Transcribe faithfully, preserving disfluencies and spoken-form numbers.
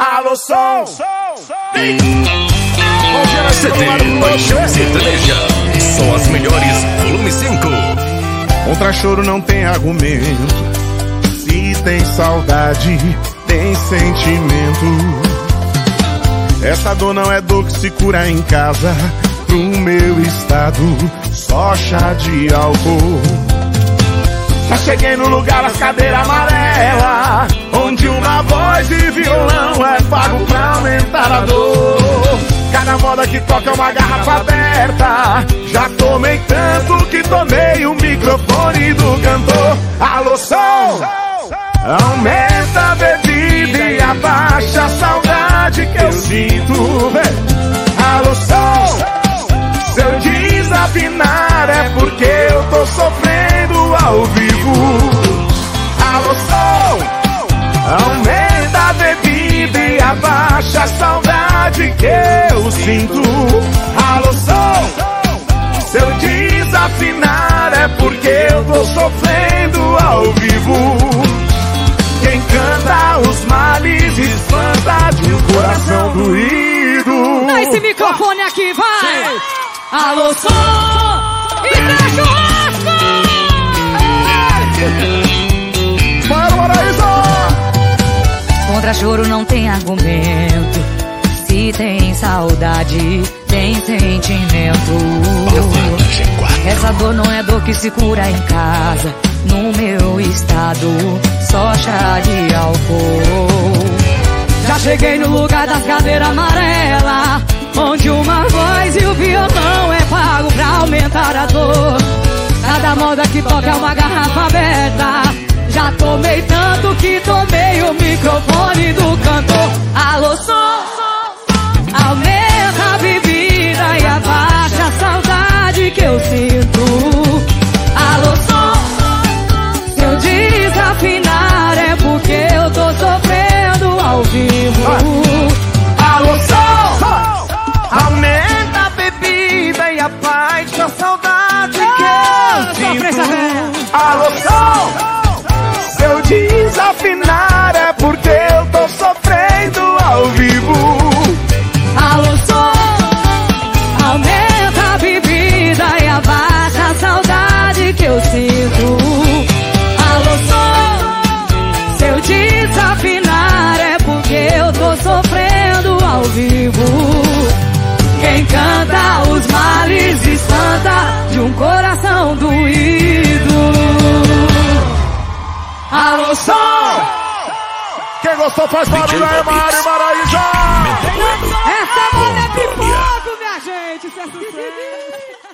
Alô, som! C D Paixão Sertaneja, são as melhores, volume cinco. Contra choro não tem argumento. Se tem saudade, tem sentimento. Essa dor não é dor que se cura em casa. Pro meu estado, só chá de álcool. Já cheguei no lugar das cadeiras amarelas, onde uma voz e violão é pago pra aumentar a dor. Cada moda que toca é uma garrafa aberta. Já tomei tanto que tomei o microfone do cantor. Alô, som! Aumenta a bebida e abaixa a saudade que eu sinto. Alô, som! Se eu desafinar é porque eu tô sofrendo ao vivo. Alô, som! Aumenta a bebida e abaixa a saudade que eu sinto. Alô, som! Se eu desafinar é porque eu tô sofrendo ao vivo. Quem canta os males espanta de um coração doído. Dá esse microfone aqui, vai! Alô, som! E tá churrasco! Para o Paraíso! Contra choro não tem argumento. Se tem saudade, tem sentimento. Essa dor não é dor que se cura em casa. No meu estado, só chá de álcool. Já cheguei no lugar das cadeiras amarelas, onde uma voz e o violão é pago pra aumentar a dor. Cada moda que toca é uma garrafa aberta. Já tomei tanto que tomei o microfone do cantor. Alô, som! Aumenta a bebida e abaixa a saudade que eu sinto. Alô, som! Se eu desafinar é porque eu tô sofrendo ao vivo. Alô, som! Aumenta a bebida e abaixa a saudade que eu sinto. Alô, som! Se eu desafinar é porque eu tô sofrendo ao vivo. Alô, som! Aumenta a bebida e abaixa a saudade que eu sinto. Alô, som! Se eu desafinar é porque eu tô sofrendo ao vivo. Quem canta os males espanta de um coração doído. Alô, som! Quem gostou faz barulho aí, Mário Paraíso! Essa moda é pipoco, minha gente! Isso é sucesso!